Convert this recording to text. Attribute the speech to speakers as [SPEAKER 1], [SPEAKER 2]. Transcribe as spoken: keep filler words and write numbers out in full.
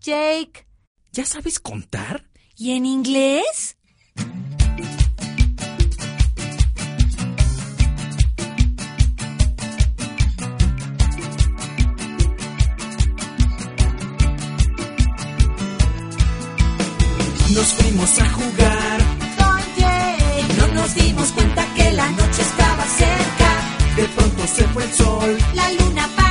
[SPEAKER 1] Jake.
[SPEAKER 2] ¿Ya sabes contar?
[SPEAKER 1] ¿Y en inglés?
[SPEAKER 2] Nos fuimos a jugar
[SPEAKER 1] Con Jake.
[SPEAKER 2] No nos dimos cuenta que la noche estaba cerca. De pronto se fue el sol.
[SPEAKER 1] La luna